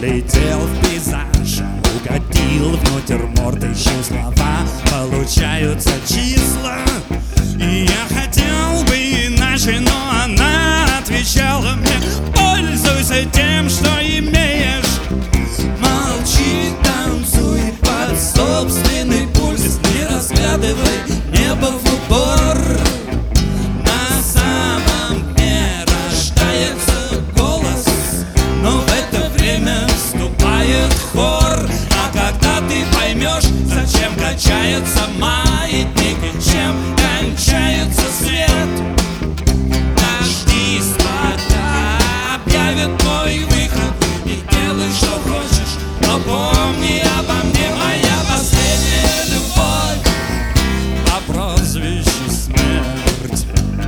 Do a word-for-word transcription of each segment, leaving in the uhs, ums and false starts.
Улетел в пейзаж, угодил в натюрморт. Ищу слова, получаются числа. И я хотел бы иначе, но она отвечала мне: пользуйся тем, что имеешь. Молчи, танцуй под собственный пульс, не разглядывай небо в упор. На самом дне рождается голос, но в это время вступает хор. А когда ты поймешь, зачем качается маятник и чем кончается свет, дождись, пока объявят твой выход, и делай, что хочешь, но помни обо мне. Моя последняя любовь по прозвищу Смерть.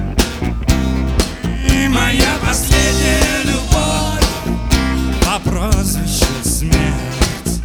И моя последняя любовь по прозвищу Смерть.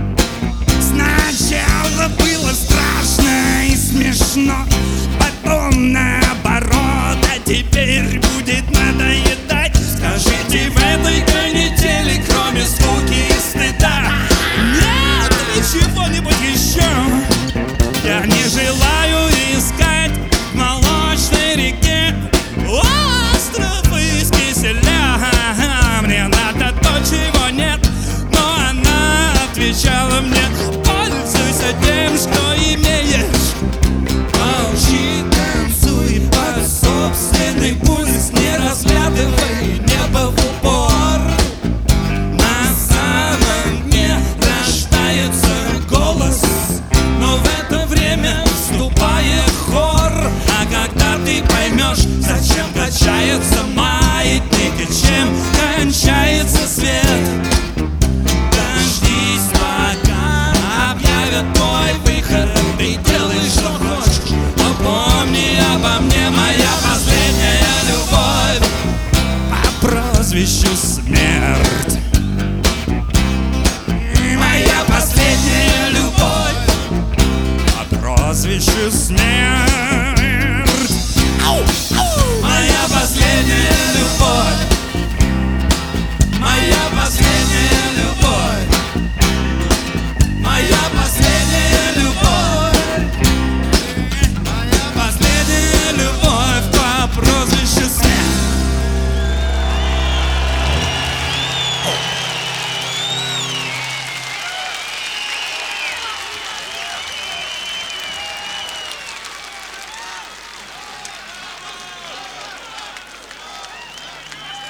Сначала было страшно и смешно, потом наоборот, а теперь будет надоедать. Скажите, в этой канители, кроме скуки и стыда, нет ли чего-нибудь еще? Я не желаю искать в молочной реке остров из киселя. Мне надо то, чего нет. Но она отвечала мне: пользуйся тем, что имеешь. Молчи, танцуй под собственный пульс, не разглядывай небо в упор. На самом дне рождается голос, но в это время вступает хор. А когда ты поймешь, зачем качается маятник и чем кончается свет, дождись, пока объявят твой выход, ты делай, что хочешь, но помни обо мне. Моя последняя любовь по прозвищу Смерть. И моя последняя любовь по прозвищу Смерть. Моя последняя любовь